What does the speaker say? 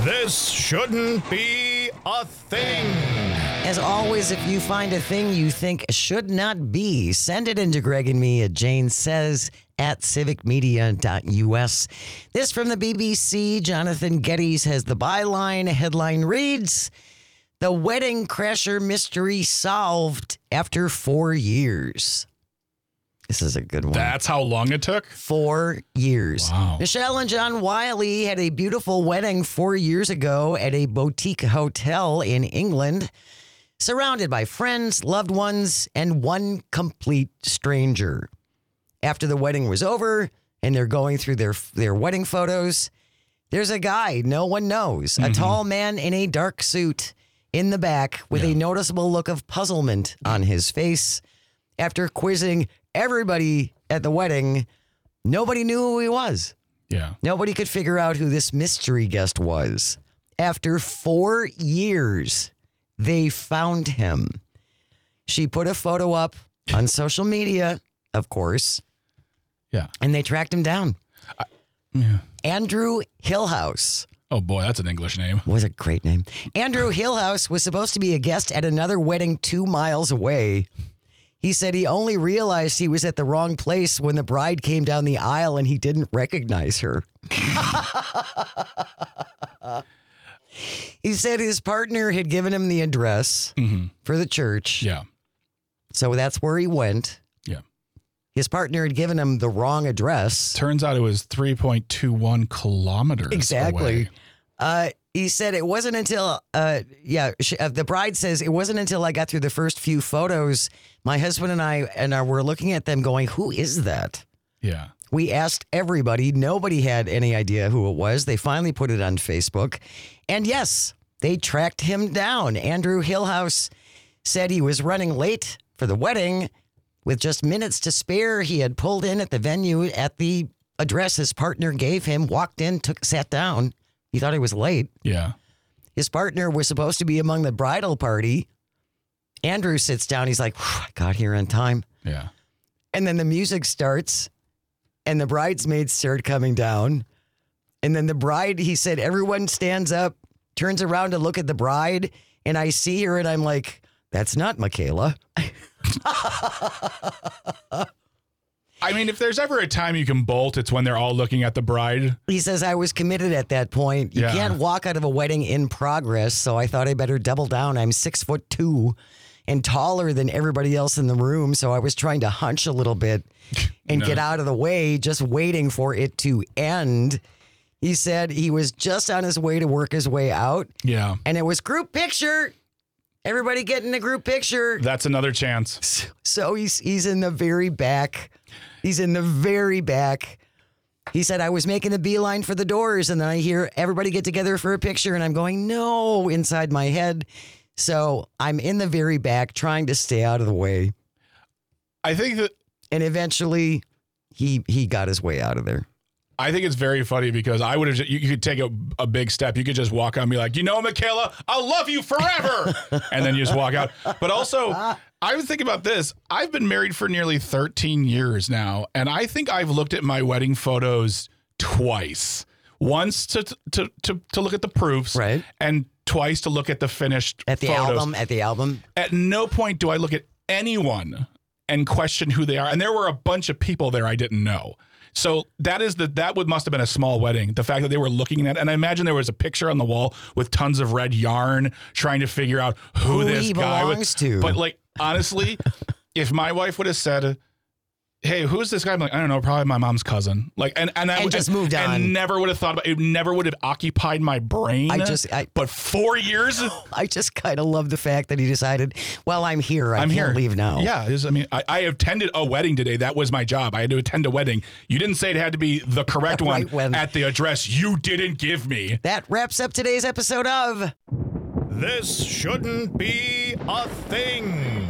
This shouldn't be a thing. As always, if you find a thing you think should not be, send it into Greg and me at janesays@civicmedia.us. This from the BBC. Jonathan Geddes has the byline. Headline reads, "The Wedding Crasher Mystery Solved After 4 years." This is a good one. That's how long it took? 4 years. Wow. Michelle and John Wiley had a beautiful wedding 4 years ago at a boutique hotel in England, surrounded by friends, loved ones, and one complete stranger. After the wedding was over and they're going through their wedding photos, there's a guy no one knows, a tall man in a dark suit in the back with a noticeable look of puzzlement on his face. After quizzing everybody at the wedding, nobody knew who he was. Yeah. Nobody could figure out who this mystery guest was. After 4 years, they found him. She put a photo up on social media, of course. Yeah. And they tracked him down. Yeah. Andrew Hillhouse. Oh, boy, that's an English name. Was a great name. Andrew Hillhouse was supposed to be a guest at another wedding 2 miles away. He said he only realized he was at the wrong place when the bride came down the aisle and he didn't recognize her. He said his partner had given him the address for the church. Yeah. So that's where he went. Yeah. His partner had given him the wrong address. Turns out it was 3.21 kilometers Exactly. away. He said it wasn't until, the bride says, it wasn't until I got through the first few photos, my husband and I were looking at them going, who is that? Yeah. We asked everybody. Nobody had any idea who it was. They finally put it on Facebook. And yes, they tracked him down. Andrew Hillhouse said he was running late for the wedding. With just minutes to spare, he had pulled in at the venue at the address his partner gave him, walked in, sat down. He thought he was late. Yeah. His partner was supposed to be among the bridal party. Andrew sits down. He's like, I got here on time. Yeah. And then the music starts and the bridesmaids start coming down. And then the bride, he said, everyone stands up, turns around to look at the bride. And I see her and I'm like, that's not Michaela. I mean, if there's ever a time you can bolt, it's when they're all looking at the bride. He says, I was committed at that point. You can't walk out of a wedding in progress. So I thought I better double down. I'm 6'2" and taller than everybody else in the room. So I was trying to hunch a little bit and get out of the way, just waiting for it to end. He said he was just on his way to work his way out. Yeah. And it was group picture. Everybody getting the group picture. That's another chance. So he's in the very back. He's in the very back. He said, I was making the beeline for the doors, and then I hear everybody get together for a picture, and I'm going, no, inside my head. So I'm in the very back trying to stay out of the way. I think that... And eventually, he got his way out of there. I think it's very funny because I would have, you could take a big step. You could just walk out and be like, Michaela, I'll love you forever. And then you just walk out. But also, I was thinking about this. I've been married for nearly 13 years now. And I think I've looked at my wedding photos twice. Once to look at the proofs. Right. And twice to look at the finished At the album. At no point do I look at anyone and question who they are. And there were a bunch of people there I didn't know. So that must have been a small wedding. The fact that they were looking at, and I imagine there was a picture on the wall with tons of red yarn trying to figure out who this he guy belongs to. But like, honestly, if my wife would have said, hey, who's this guy? I'm like, I don't know, probably my mom's cousin. Like, and I just moved on. And never would have thought about it. Never would have occupied my brain. But 4 years? I just kind of love the fact that he decided, well, I'm here. I can't here. leave now. Yeah. I attended a wedding today. That was my job. I had to attend a wedding. You didn't say it had to be the correct one at the address you didn't give me. That wraps up today's episode of This Shouldn't Be a Thing.